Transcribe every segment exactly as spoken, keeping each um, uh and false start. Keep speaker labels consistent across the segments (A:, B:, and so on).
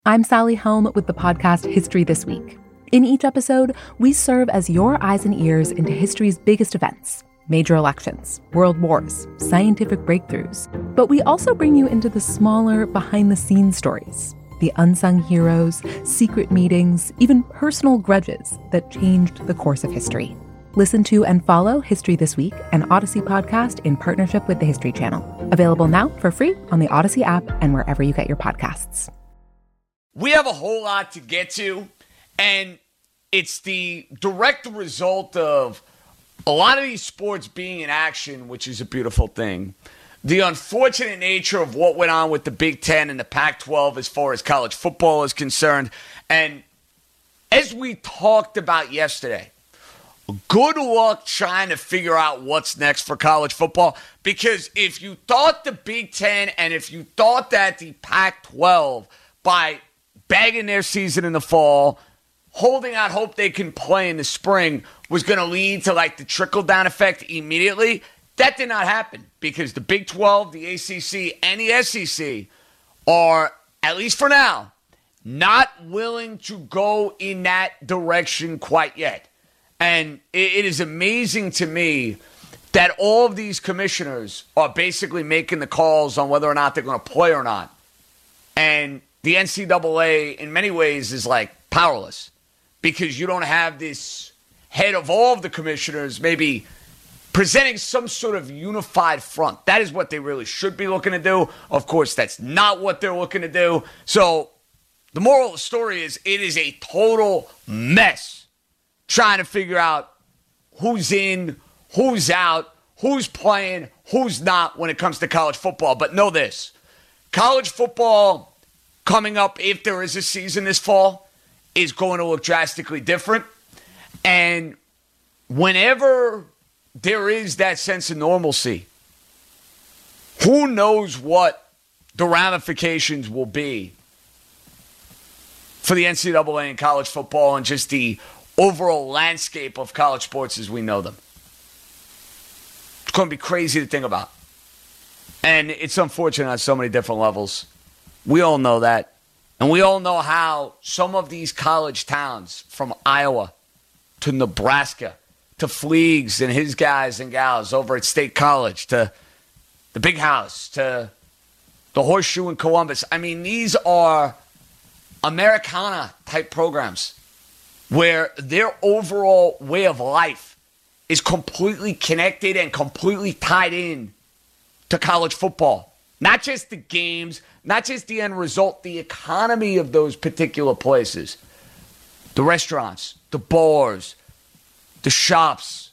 A: I'm Sally Helm with the podcast History This Week. In each episode, we serve as your eyes and ears into history's biggest events, major elections, world wars, scientific breakthroughs. But we also bring you into the smaller, behind-the-scenes stories, the unsung heroes, secret meetings, even personal grudges that changed the course of history. Listen to and follow History This Week, an Odyssey podcast in partnership with the History Channel. Available now for free on the Odyssey app and wherever you get your podcasts.
B: We have a whole lot to get to, and it's the direct result of a lot of these sports being in action, which is a beautiful thing. The unfortunate nature of what went on with the Big Ten and the Pac twelve as far as college football is concerned. And as we talked about yesterday, good luck trying to figure out what's next for college football, because if you thought the Big Ten and if you thought that the Pac twelve, by bagging their season in the fall, holding out hope they can play in the spring, was going to lead to like the trickle-down effect immediately, that did not happen, because the Big twelve, the A C C, and the S E C are, at least for now, not willing to go in that direction quite yet. And it is amazing to me that all of these commissioners are basically making the calls on whether or not they're going to play or not. And the N C double A, in many ways, is like powerless, because you don't have this head of all of the commissioners maybe presenting some sort of unified front. That is what they really should be looking to do. Of course, that's not what they're looking to do. So the moral of the story is it is a total mess trying to figure out who's in, who's out, who's playing, who's not when it comes to college football. But know this, college football coming up, if there is a season this fall, is going to look drastically different. And whenever there is that sense of normalcy, who knows what the ramifications will be for the N C double A and college football and just the overall landscape of college sports as we know them. It's going to be crazy to think about. And it's unfortunate on so many different levels. We all know that. And we all know how some of these college towns, from Iowa to Nebraska to Fleegs and his guys and gals over at State College to the Big House to the Horseshoe in Columbus. I mean, these are Americana-type programs where their overall way of life is completely connected and completely tied in to college football. Not just the games, not just the end result, the economy of those particular places. The restaurants, the bars, the shops,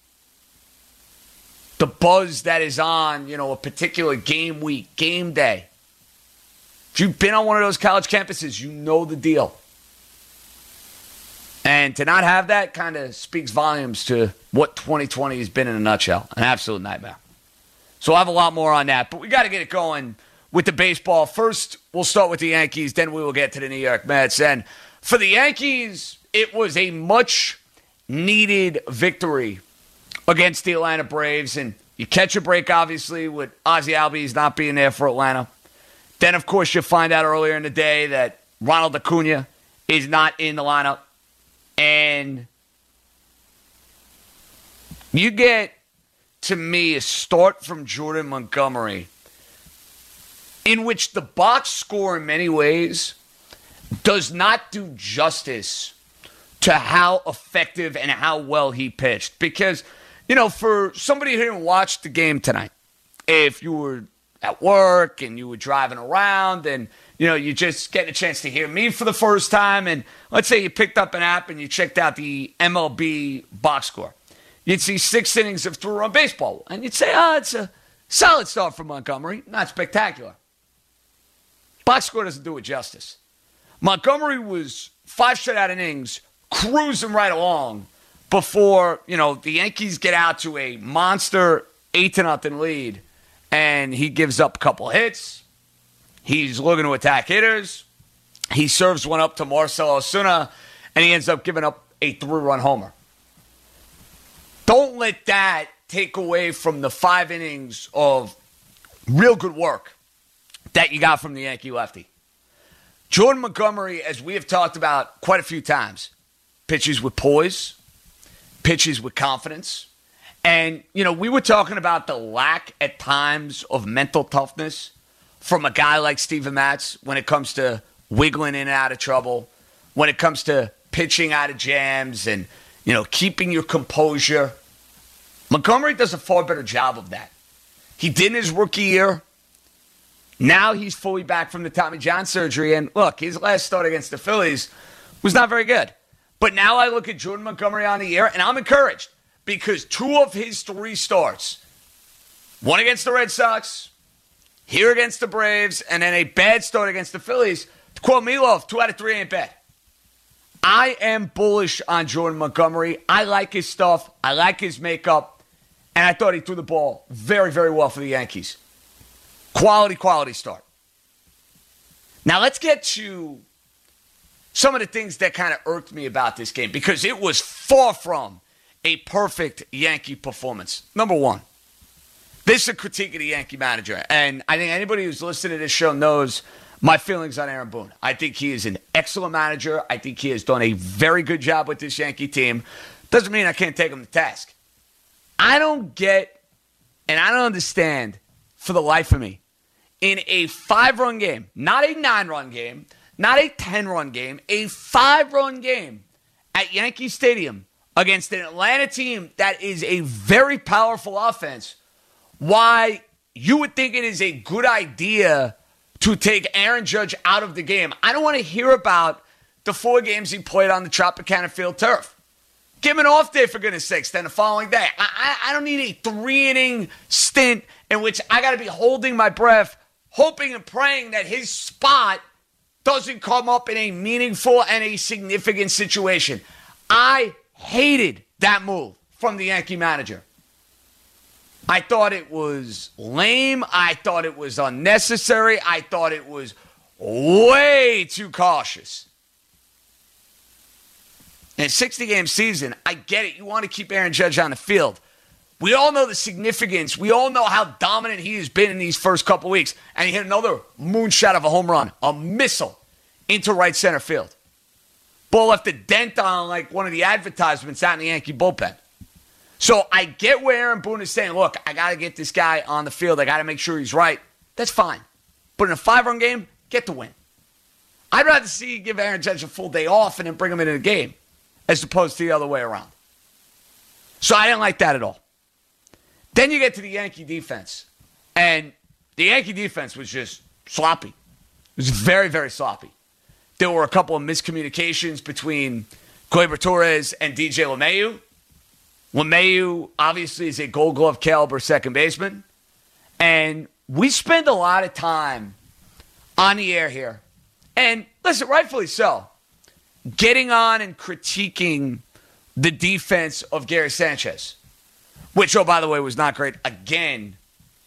B: the buzz that is on, you know, a particular game week, game day. If you've been on one of those college campuses, you know the deal. And to not have that kind of speaks volumes to what twenty twenty has been in a nutshell. An absolute nightmare. So I'll have a lot more on that, but we got to get it going with the baseball. First, we'll start with the Yankees, then we will get to the New York Mets. And for the Yankees, it was a much-needed victory against the Atlanta Braves. And you catch a break, obviously, with Ozzie Albies not being there for Atlanta. Then, of course, you find out earlier in the day that Ronald Acuna is not in the lineup. And you get, to me, a start from Jordan Montgomery in which the box score in many ways does not do justice to how effective and how well he pitched. Because, you know, for somebody who didn't watch the game tonight, if you were at work and you were driving around and, you know, you just get a chance to hear me for the first time, and let's say you picked up an app and you checked out the M L B box score, you'd see six innings of three-run baseball, and you'd say, oh, it's a solid start from Montgomery, not spectacular. Box score doesn't do it justice. Montgomery was five shutout innings, cruising right along before, you know, the Yankees get out to a monster eight to nothing lead, and he gives up a couple hits. He's looking to attack hitters. He serves one up to Marcell Ozuna, and he ends up giving up a three-run homer. Don't let that take away from the five innings of real good work that you got from the Yankee lefty. Jordan Montgomery, as we have talked about quite a few times, pitches with poise, pitches with confidence. And, you know, we were talking about the lack at times of mental toughness from a guy like Steven Matz when it comes to wiggling in and out of trouble, when it comes to pitching out of jams and, you know, keeping your composure. Montgomery does a far better job of that. He did in his rookie year. Now he's fully back from the Tommy John surgery. And look, his last start against the Phillies was not very good. But now I look at Jordan Montgomery on the year, and I'm encouraged because two of his three starts, one against the Red Sox, here against the Braves, and then a bad start against the Phillies. To quote Meatloaf, two out of three ain't bad. I am bullish on Jordan Montgomery. I like his stuff. I like his makeup. And I thought he threw the ball very, very well for the Yankees. Quality, quality start. Now let's get to some of the things that kind of irked me about this game because it was far from a perfect Yankee performance. Number one, this is a critique of the Yankee manager. And I think anybody who's listened to this show knows my feelings on Aaron Boone. I think he is an excellent manager. I think he has done a very good job with this Yankee team. Doesn't mean I can't take him to task. I don't get, and I don't understand for the life of me, in a five-run game, not a nine-run game, not a ten-run game, a five-run game at Yankee Stadium against an Atlanta team that is a very powerful offense, why you would think it is a good idea to take Aaron Judge out of the game. I don't want to hear about the four games he played on the Tropicana Field turf. Give him an off day, for goodness sakes, then the following day. I, I, I don't need a three-inning stint in which I got to be holding my breath, hoping and praying that his spot doesn't come up in a meaningful and a significant situation. I hated that move from the Yankee manager. I thought it was lame. I thought it was unnecessary. I thought it was way too cautious. In a sixty-game season, I get it. You want to keep Aaron Judge on the field. We all know the significance. We all know how dominant he has been in these first couple weeks. And he hit another moonshot of a home run, a missile into right center field. Ball left a dent on like one of the advertisements out in the Yankee bullpen. So I get where Aaron Boone is saying, look, I got to get this guy on the field. I got to make sure he's right. That's fine. But in a five-run game, get the win. I'd rather see you give Aaron Judge a full day off and then bring him into the game as opposed to the other way around. So I didn't like that at all. Then you get to the Yankee defense. And the Yankee defense was just sloppy. It was very, very sloppy. There were a couple of miscommunications between Gleyber Torres and D J LeMahieu. LeMahieu obviously is a Gold Glove caliber second baseman. And we spend a lot of time on the air here. And listen, rightfully so, getting on and critiquing the defense of Gary Sanchez, which, oh, by the way, was not great. Again,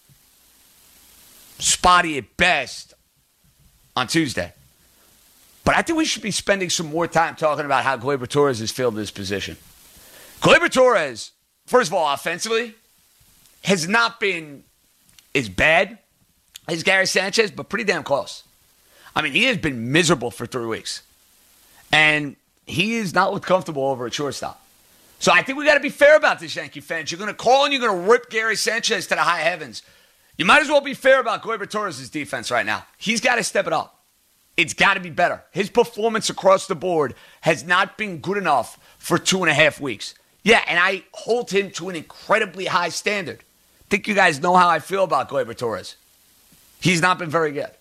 B: spotty at best on Tuesday. But I think we should be spending some more time talking about how Gleyber Torres has filled this position. Gleyber Torres, first of all, offensively, has not been as bad as Gary Sanchez, but pretty damn close. I mean, he has been miserable for three weeks. And he has not looked comfortable over at shortstop. So I think we got to be fair about this, Yankee fans. You're going to call and you're going to rip Gary Sanchez to the high heavens. You might as well be fair about Gleyber Torres' defense right now. He's got to step it up. It's got to be better. His performance across the board has not been good enough for two and a half weeks. Yeah, and I hold him to an incredibly high standard. I think you guys know how I feel about Gleyber Torres. He's not been very good.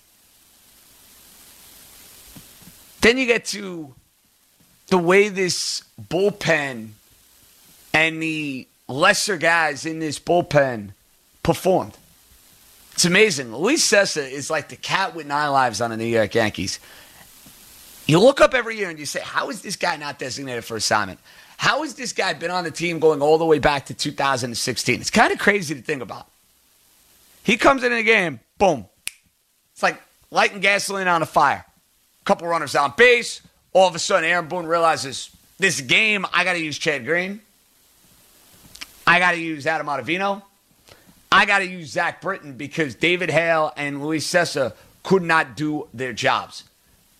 B: Then you get to the way this bullpen and the lesser guys in this bullpen performed. It's amazing. Luis Cessa is like the cat with nine lives on the New York Yankees. You look up every year and you say, how is this guy not designated for assignment? How has this guy been on the team going all the way back to two thousand sixteen? It's kind of crazy to think about. He comes in the game, boom. It's like lighting gasoline on a fire. A couple runners on base. All of a sudden, Aaron Boone realizes, this game, I got to use Chad Green. I got to use Adam Ottavino. I got to use Zach Britton because David Hale and Luis Cessa could not do their jobs.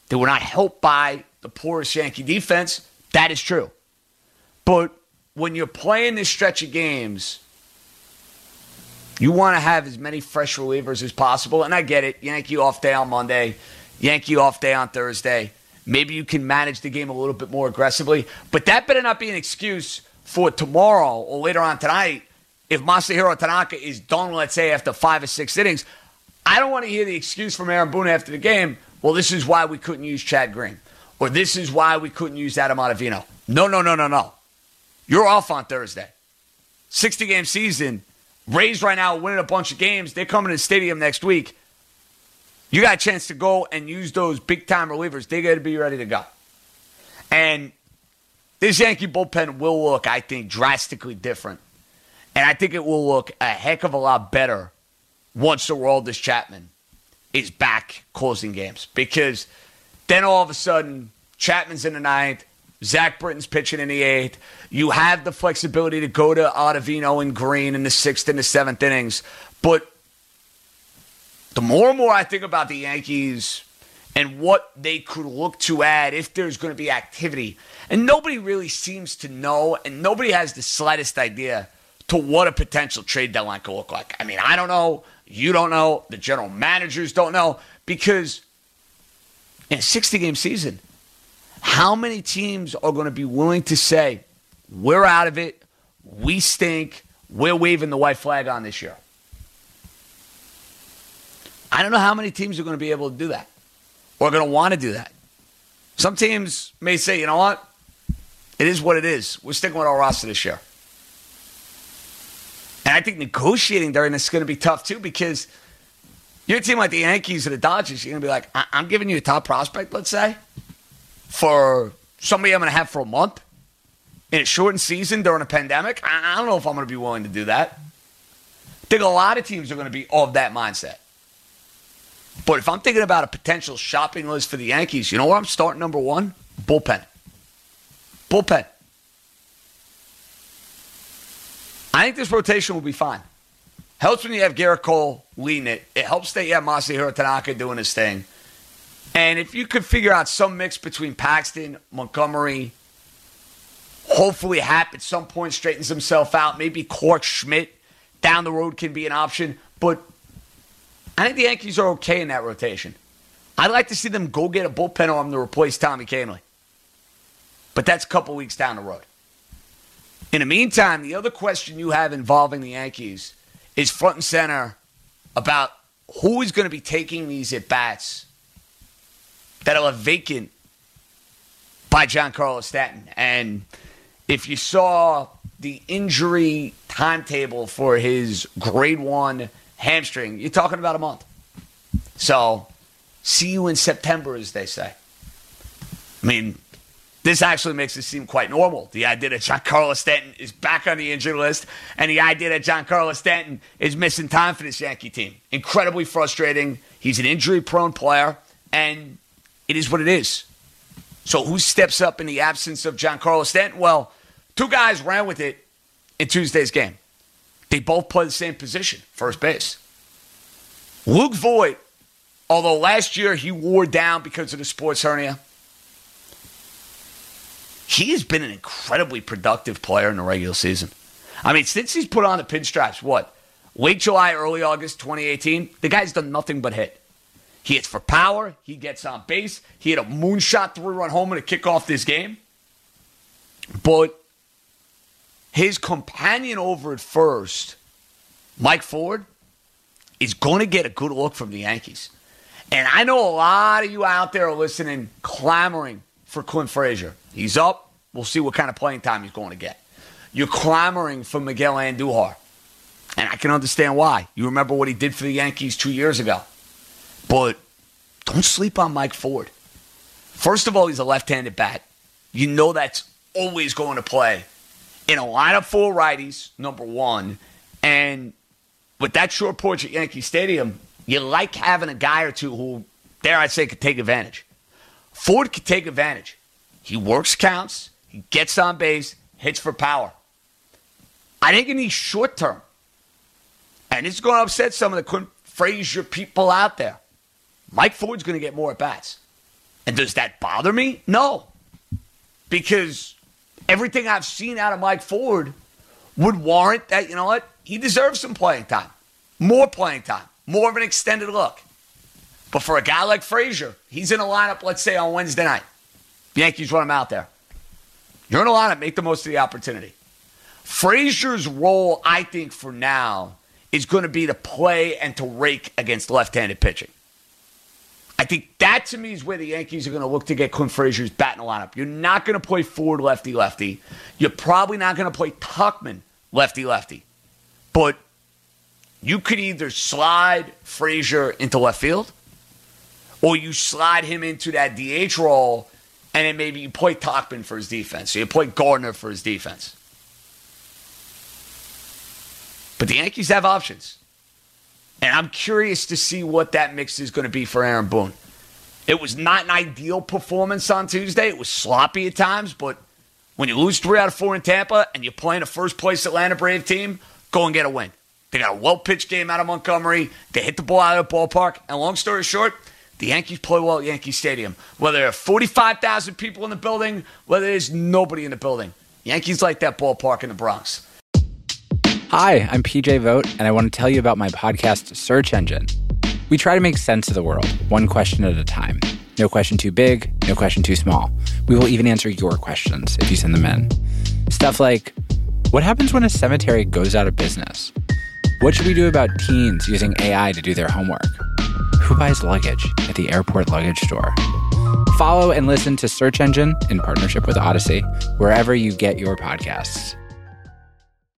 B: They were not helped by the porous Yankee defense. That is true. But when you're playing this stretch of games, you want to have as many fresh relievers as possible. And I get it. Yankee off day on Monday. Yankee off day on Thursday. Maybe you can manage the game a little bit more aggressively. But that better not be an excuse for tomorrow or later on tonight if Masahiro Tanaka is done, let's say, after five or six innings. I don't want to hear the excuse from Aaron Boone after the game, well, this is why we couldn't use Chad Green. Or this is why we couldn't use Adam Ottavino. No, no, no, no, no. You're off on Thursday. sixty-game season. Rays right now winning a bunch of games. They're coming to the stadium next week. You got a chance to go and use those big-time relievers. They got to be ready to go. And this Yankee bullpen will look, I think, drastically different. And I think it will look a heck of a lot better once Aroldis Chapman is back closing games. Because then all of a sudden, Chapman's in the ninth, Zach Britton's pitching in the eighth. You have the flexibility to go to Ottavino and Green in the sixth and the seventh innings. But the more and more I think about the Yankees and what they could look to add if there's going to be activity, and nobody really seems to know, and nobody has the slightest idea to what a potential trade deadline could look like. I mean, I don't know. You don't know. The general managers don't know. Because in a sixty-game season, how many teams are going to be willing to say, we're out of it, we stink, we're waving the white flag on this year? I don't know how many teams are going to be able to do that or are going to want to do that. Some teams may say, you know what? It is what it is. We're sticking with our roster this year. And I think negotiating during this is going to be tough too, because you're a team like the Yankees or the Dodgers, you're going to be like, I- I'm giving you a top prospect, let's say, for somebody I'm going to have for a month in a shortened season during a pandemic. I, I don't know if I'm going to be willing to do that. I think a lot of teams are going to be of that mindset. But if I'm thinking about a potential shopping list for the Yankees, you know where I'm starting number one? Bullpen. Bullpen. I think this rotation will be fine. Helps when you have Garrett Cole leading it. It helps that you have Masahiro Tanaka doing his thing. And if you could figure out some mix between Paxton, Montgomery, hopefully Happ at some point straightens himself out. Maybe Clark Schmidt down the road can be an option. But I think the Yankees are okay in that rotation. I'd like to see them go get a bullpen arm to replace Tommy Kahnle. But that's a couple weeks down the road. In the meantime, the other question you have involving the Yankees is front and center about who is going to be taking these at-bats that are vacant by Giancarlo Stanton. And if you saw the injury timetable for his grade one hamstring, you're talking about a month. So, see you in September, as they say. I mean, this actually makes it seem quite normal. The idea that Giancarlo Stanton is back on the injury list and the idea that Giancarlo Stanton is missing time for this Yankee team. Incredibly frustrating. He's an injury-prone player, and it is what it is. So who steps up in the absence of Giancarlo Stanton? Well, two guys ran with it in Tuesday's game. They both play the same position, first base. Luke Voit, although last year he wore down because of the sports hernia, he has been an incredibly productive player in the regular season. I mean, since he's put on the pinstripes, what, late July, early August twenty eighteen, the guy's done nothing but hit. He hits for power. He gets on base. He had a moonshot three-run homer to kick off this game. But his companion over at first, Mike Ford, is going to get a good look from the Yankees. And I know a lot of you out there are listening, clamoring for Clint Frazier. He's up. We'll see what kind of playing time he's going to get. You're clamoring for Miguel Andujar. And I can understand why. You remember what he did for the Yankees two years ago. But don't sleep on Mike Ford. First of all, he's a left-handed bat. You know that's always going to play in a lineup full of righties, number one. And with that short porch at Yankee Stadium, you like having a guy or two who, dare I say, could take advantage. Ford could take advantage. He works counts. He gets on base, hits for power. I think in the short term, and it's going to upset some of the Clint Frazier people out there, Mike Ford's going to get more at-bats. And does that bother me? No. Because everything I've seen out of Mike Ford would warrant that, you know what, he deserves some playing time. More playing time. More of an extended look. But for a guy like Frazier, he's in a lineup, let's say, on Wednesday night. The Yankees run him out there. You're in a lineup, make the most of the opportunity. Frazier's role, I think, for now, is going to be to play and to rake against left-handed pitching. I think that, to me, is where the Yankees are going to look to get Clint Frazier's bat in the lineup. You're not going to play Ford lefty-lefty. You're probably not going to play Tuchman lefty-lefty. But you could either slide Frazier into left field, or you slide him into that D H role, and then maybe you play Tuchman for his defense. So you play Gardner for his defense. But the Yankees have options. And I'm curious to see what that mix is going to be for Aaron Boone. It was not an ideal performance on Tuesday. It was sloppy at times, but when you lose three out of four in Tampa and you're playing a first-place Atlanta Brave team, go and get a win. They got a well-pitched game out of Montgomery. They hit the ball out of the ballpark. And long story short, the Yankees play well at Yankee Stadium. Whether there are forty-five thousand people in the building, whether there's nobody in the building. Yankees like that ballpark in the Bronx.
C: Hi, I'm P J Vogt, and I want to tell you about my podcast, Search Engine. We try to make sense of the world, one question at a time. No question too big, no question too small. We will even answer your questions if you send them in. Stuff like, what happens when a cemetery goes out of business? What should we do about teens using A I to do their homework? Who buys luggage at the airport luggage store? Follow and listen to Search Engine in partnership with Odyssey, wherever you get your podcasts.